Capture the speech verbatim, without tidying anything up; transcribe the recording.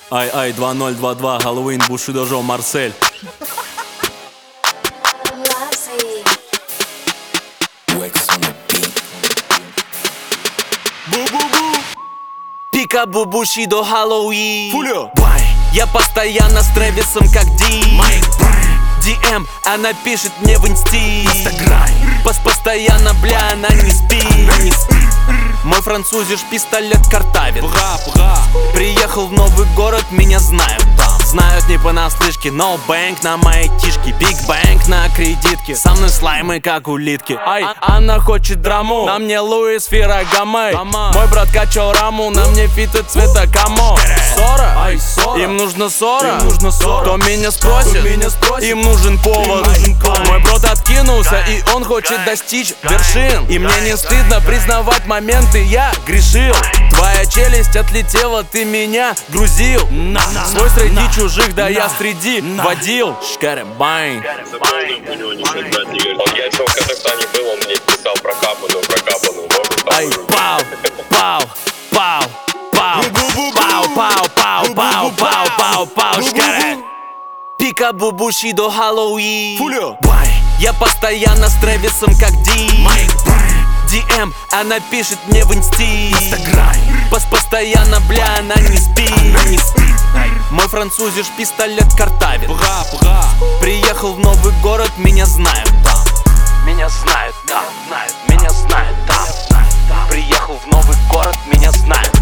Ай, ай, два ноль два два, Хэллоуин, Бушидо, Жо, Марсель. Пикабу, Бушидо, Хэллоуин. Фулио. Я постоянно с Трэвисом как Ди. ди эм, она пишет мне в инсти. Пос постоянно, бля, она не спит. Мой французиш пистолет картавит. Приехал в новый город, меня знают там. Знают не понаслышке, no bank на моей тишке, big bank на кредитке. Со мной слаймы как улитки. Ай, она хочет драму, на мне Луис Феррагамой. Мой брат качал раму, на мне фиты цвета камо. Ссора? Им нужно ссора. Кто меня спросит, им нужен повод. Мой брат откинулся, и он хочет достичь вершин. И мне не стыдно признавать моменты, я грешил. Твоя челюсть отлетела, ты меня грузил. Свой среди чужих, да я среди водил. Шкаребайн. Он я еще в Казахстане был, он мне писал про капану, про капану. Ай, пау, пау, пау, пау, пау, пау, пау, пау, пау, пау, пау, шкаре. Пикабу, Бушидо, Хэллоуин. Фулио. Я постоянно с Трэвисом как Ди. ди эм, она пишет мне в инсти. Пос постоянно, бля, она не спит. Мой французиш пистолет картавит. Приехал в новый город, меня знают там. Меня знают там, меня знают там. Приехал в новый город, меня знают